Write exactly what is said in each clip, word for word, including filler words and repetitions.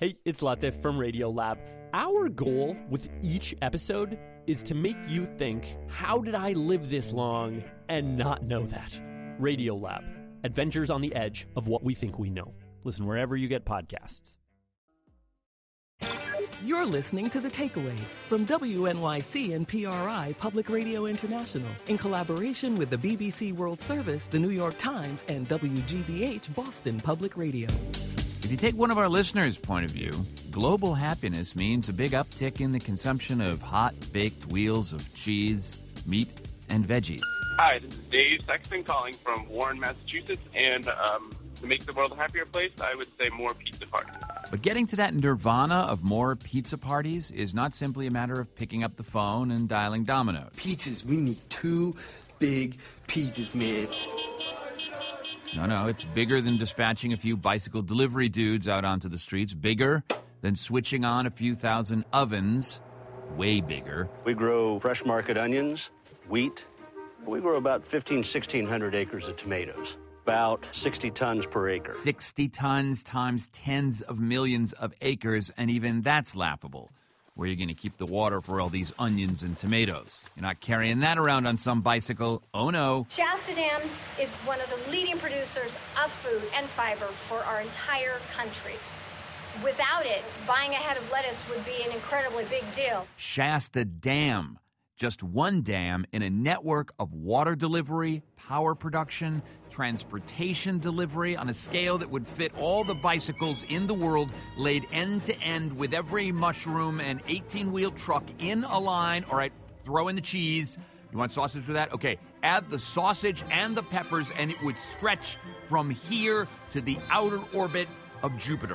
Hey, it's Latif from Radiolab. Our goal with each episode is to make you think, how did I live this long and not know that? Radiolab, adventures on the edge of what we think we know. Listen wherever you get podcasts. You're listening to The Takeaway from W N Y C and P R I Public Radio International in collaboration with the B B C World Service, the New York Times, and W G B H Boston Public Radio. If you take one of our listeners' point of view, global happiness means a big uptick in the consumption of hot, baked wheels of cheese, meat, and veggies. Hi, this is Dave Sexton calling from Warren, Massachusetts, and um, to make the world a happier place, I would say more pizza parties. But getting to that nirvana of more pizza parties is not simply a matter of picking up the phone and dialing Domino's. Pizzas, we need two big pizzas, man. No, no, it's bigger than dispatching a few bicycle delivery dudes out onto the streets. Bigger than switching on a few thousand ovens. Way bigger. We grow fresh market onions, wheat. We grow about fifteen, sixteen hundred acres of tomatoes. About sixty tons per acre. sixty tons times tens of millions of acres, and even that's laughable. Where are you going to keep the water for all these onions and tomatoes? You're not carrying that around on some bicycle. Oh, no. Shasta Dam is one of the leading producers of food and fiber for our entire country. Without it, buying a head of lettuce would be an incredibly big deal. Shasta Dam. Just one dam in a network of water delivery, power production, transportation delivery on a scale that would fit all the bicycles in the world laid end to end with every mushroom and eighteen-wheel truck in a line. All right, throw in the cheese. You want sausage with that? Okay, add the sausage and the peppers, and it would stretch from here to the outer orbit of Jupiter.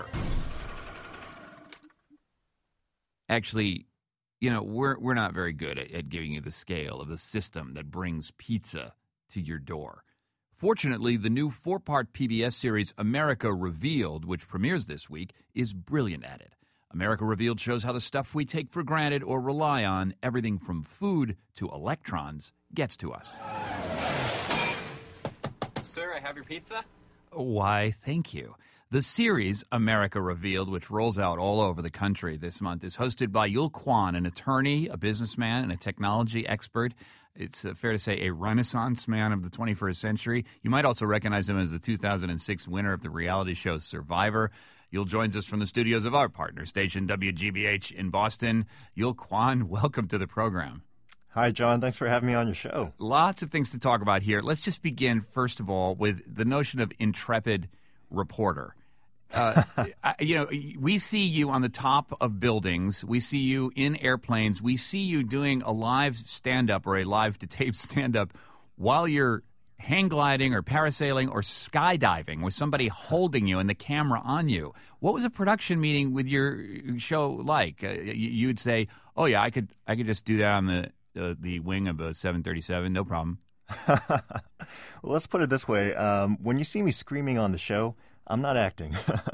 Actually, you know, we're we're not very good at, at giving you the scale of the system that brings pizza to your door. Fortunately, the new four-part P B S series America Revealed, which premieres this week, is brilliant at it. America Revealed shows how the stuff we take for granted or rely on, everything from food to electrons, gets to us. Sir, I have your pizza. Why, thank you. The series, America Revealed, which rolls out all over the country this month, is hosted by Yul Kwon, an attorney, a businessman, and a technology expert. It's uh, fair to say a renaissance man of the twenty-first century. You might also recognize him as the two thousand six winner of the reality show Survivor. Yul joins us from the studios of our partner station, W G B H in Boston. Yul Kwon, welcome to the program. Hi, John. Thanks for having me on your show. Lots of things to talk about here. Let's just begin, first of all, with the notion of intrepid reporter. Uh, you know, we see you on the top of buildings. We see you in airplanes. We see you doing a live stand-up or a live-to-tape stand-up while you're hang gliding or parasailing or skydiving with somebody holding you and the camera on you. What was a production meeting with your show like? Uh, you'd say, "Oh yeah, I could, I could just do that on the uh, the wing of a seven thirty-seven, no problem." Well, let's put it this way: um, when you see me screaming on the show, I'm not acting.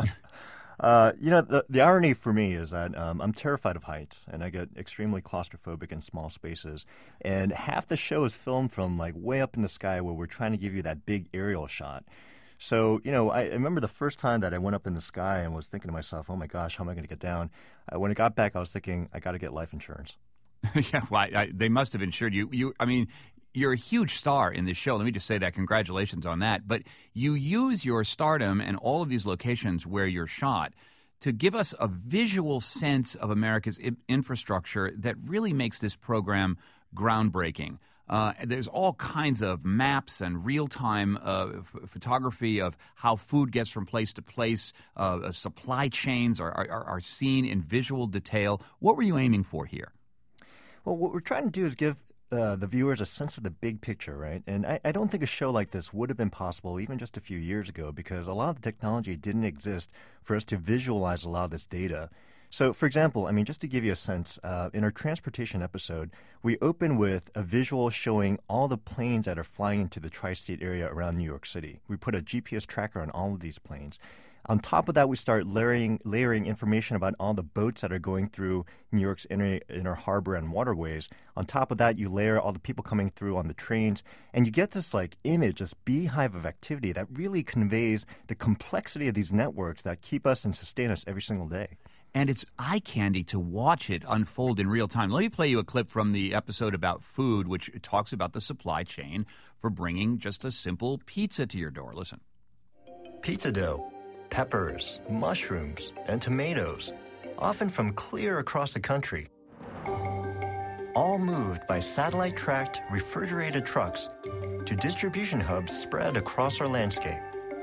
uh, you know, the, the irony for me is that um, I'm terrified of heights, and I get extremely claustrophobic in small spaces. And half the show is filmed from, like, way up in the sky where we're trying to give you that big aerial shot. So, you know, I, I remember the first time that I went up in the sky and was thinking to myself, oh, my gosh, how am I going to get down? Uh, when I got back, I was thinking, I got to get life insurance. yeah, well, I, I, they must have insured you. You, I mean... You're a huge star in this show. Let me just say that. Congratulations on that. But you use your stardom and all of these locations where you're shot to give us a visual sense of America's I- infrastructure that really makes this program groundbreaking. Uh, there's all kinds of maps and real-time uh, f- photography of how food gets from place to place. Uh, supply chains are, are, are seen in visual detail. What were you aiming for here? Well, what we're trying to do is give Uh, the viewers a sense of the big picture, right? And I, I don't think a show like this would have been possible even just a few years ago because a lot of the technology didn't exist for us to visualize a lot of this data. So, for example, I mean, just to give you a sense, uh, in our transportation episode, we open with a visual showing all the planes that are flying into the tri-state area around New York City. We put a G P S tracker on all of these planes. On top of that, we start layering, layering information about all the boats that are going through New York's inner, inner harbor and waterways. On top of that, you layer all the people coming through on the trains, and you get this like image, this beehive of activity that really conveys the complexity of these networks that keep us and sustain us every single day. And it's eye candy to watch it unfold in real time. Let me play you a clip from the episode about food, which talks about the supply chain for bringing just a simple pizza to your door. Listen. Pizza dough, peppers, mushrooms, and tomatoes, often from clear across the country. All moved by satellite-tracked refrigerated trucks to distribution hubs spread across our landscape.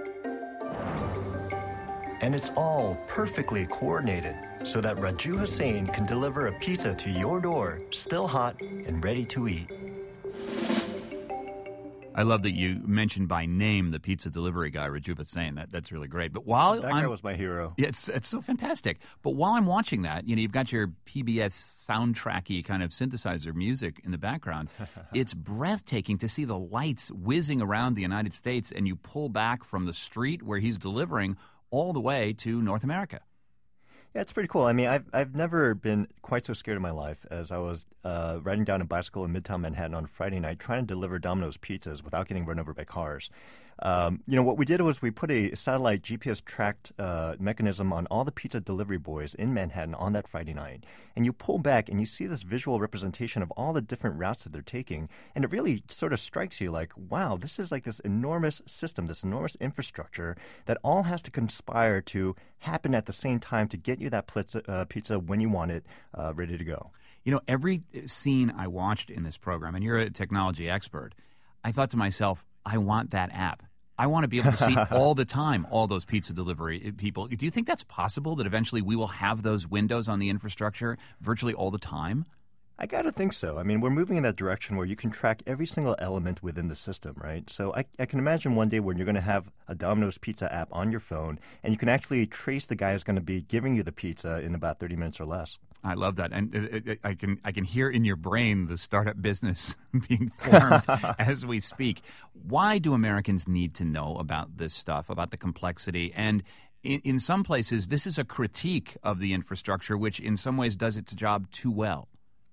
And it's all perfectly coordinated so that Raju Hussain can deliver a pizza to your door, still hot and ready to eat. I love that you mentioned by name the pizza delivery guy, Raju Hussain. That that's really great. But while that I'm, guy was my hero. Yeah, it's it's so fantastic. But while I'm watching that, you know, you've got your P B S soundtracky kind of synthesizer music in the background. It's breathtaking to see the lights whizzing around the United States, and you pull back from the street where he's delivering all the way to North America. Yeah, it's pretty cool. I mean, I've I've never been quite so scared in my life as I was uh, riding down a bicycle in Midtown Manhattan on Friday night trying to deliver Domino's pizzas without getting run over by cars. Um, you know, what we did was we put a satellite G P S-tracked uh, mechanism on all the pizza delivery boys in Manhattan on that Friday night. And you pull back and you see this visual representation of all the different routes that they're taking. And it really sort of strikes you like, wow, this is like this enormous system, this enormous infrastructure that all has to conspire to happen at the same time to get you that pizza, uh, pizza when you want it, uh, ready to go. You know, every scene I watched in this program, and you're a technology expert, I thought to myself, I want that app. I want to be able to see all the time all those pizza delivery people. Do you think that's possible, that eventually we will have those windows on the infrastructure virtually all the time? I got to think so. I mean, we're moving in that direction where you can track every single element within the system, right? So I, I can imagine one day when you're going to have a Domino's Pizza app on your phone, and you can actually trace the guy who's going to be giving you the pizza in about thirty minutes or less. I love that, and it, it, I can I can hear in your brain the startup business being formed as we speak. Why do Americans need to know about this stuff, about the complexity? And in, in some places, this is a critique of the infrastructure, which in some ways does its job too well.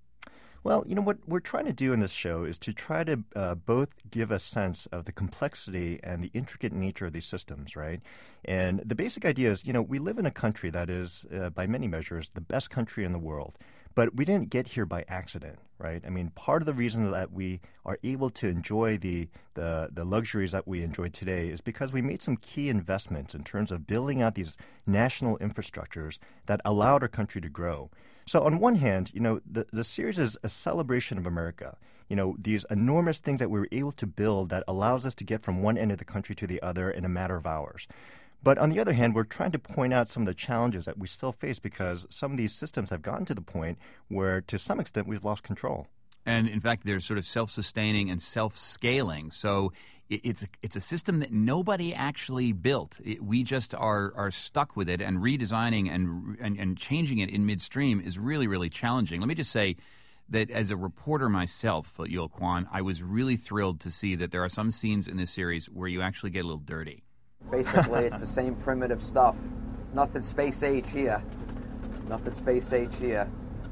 Well, you know, what we're trying to do in this show is to try to uh, both give a sense of the complexity and the intricate nature of these systems, right? And the basic idea is, you know, we live in a country that is, uh, by many measures, the best country in the world. But we didn't get here by accident, right? I mean, part of the reason that we are able to enjoy the, the, the luxuries that we enjoy today is because we made some key investments in terms of building out these national infrastructures that allowed our country to grow. So on one hand, you know, the, the series is a celebration of America. You know, these enormous things that we were able to build that allows us to get from one end of the country to the other in a matter of hours. But on the other hand, we're trying to point out some of the challenges that we still face because some of these systems have gotten to the point where, to some extent, we've lost control. And in fact, they're sort of self-sustaining and self-scaling. So it's it's a system that nobody actually built. It, we just are are stuck with it, and redesigning and, and and changing it in midstream is really, really challenging. Let me just say that as a reporter myself, Yul Kwon, I was really thrilled to see that there are some scenes in this series where you actually get a little dirty. Basically, it's the same primitive stuff. Nothing space age here. Nothing space age here.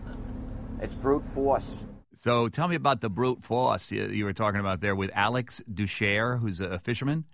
It's brute force. So tell me about the brute force you, you were talking about there with Alex Dushare, who's a fisherman.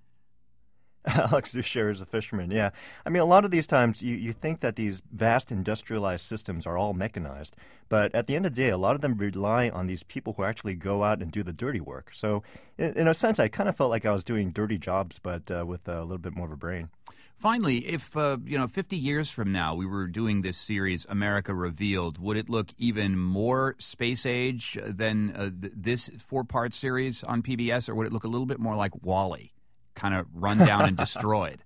Alex Dushare is a fisherman, yeah. I mean, a lot of these times you, you think that these vast industrialized systems are all mechanized, but at the end of the day, a lot of them rely on these people who actually go out and do the dirty work. So in, in a sense, I kind of felt like I was doing dirty jobs, but uh, with a little bit more of a brain. Finally, if, uh, you know, fifty years from now we were doing this series, America Revealed, would it look even more space age than uh, th- this four-part series on P B S, or would it look a little bit more like WALL-E, kind of run down and destroyed?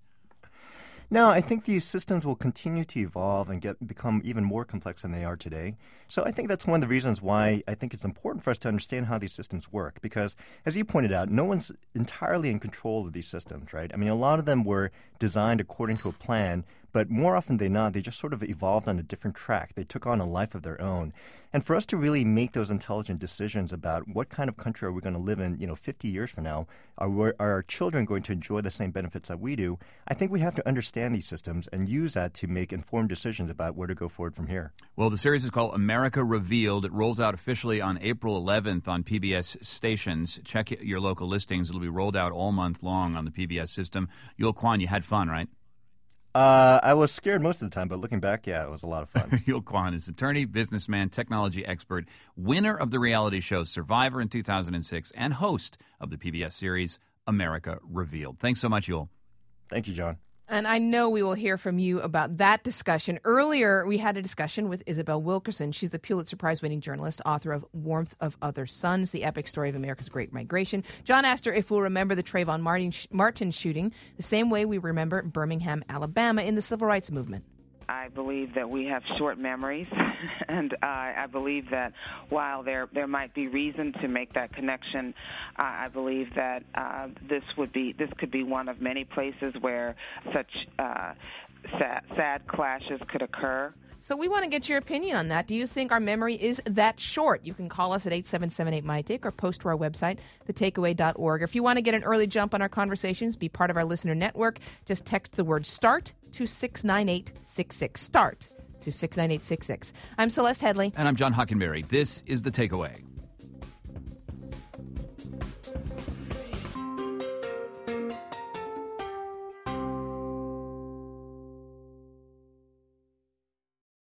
No, I think these systems will continue to evolve and get become even more complex than they are today. So I think that's one of the reasons why I think it's important for us to understand how these systems work. Because, as you pointed out, no one's entirely in control of these systems, right? I mean, a lot of them were designed according to a plan, but more often than not, they just sort of evolved on a different track. They took on a life of their own. And for us to really make those intelligent decisions about what kind of country are we going to live in, you know, fifty years from now, are, we, are our children going to enjoy the same benefits that we do? I think we have to understand these systems and use that to make informed decisions about where to go forward from here. Well, the series is called America Revealed. It rolls out officially on April eleventh on P B S stations. Check your local listings. It'll be rolled out all month long on the P B S system. Yul Kwon, you had fun, right? Uh, I was scared most of the time, but looking back, yeah, it was a lot of fun. Yul Kwon is attorney, businessman, technology expert, winner of the reality show Survivor in two thousand six, and host of the P B S series America Revealed. Thanks so much, Yul. Thank you, John. And I know we will hear from you about that discussion. Earlier, we had a discussion with Isabel Wilkerson. She's the Pulitzer Prize-winning journalist, author of Warmth of Other Suns, the epic story of America's Great Migration. John asked her if we'll remember the Trayvon Martin, Martin shooting the same way we remember Birmingham, Alabama in the Civil Rights Movement. I believe that we have short memories, and uh, I believe that while there there might be reason to make that connection, uh, I believe that uh, this would be this could be one of many places where such uh, sad, sad clashes could occur. So we want to get your opinion on that. Do you think our memory is that short? You can call us at eight seven seven eight M Y T A K E or post to our website, the takeaway dot org. If you want to get an early jump on our conversations, be part of our listener network, just text the word START to six nine eight six six. START to six nine eight six six. I'm Celeste Headlee. And I'm John Hockenberry. This is The Takeaway.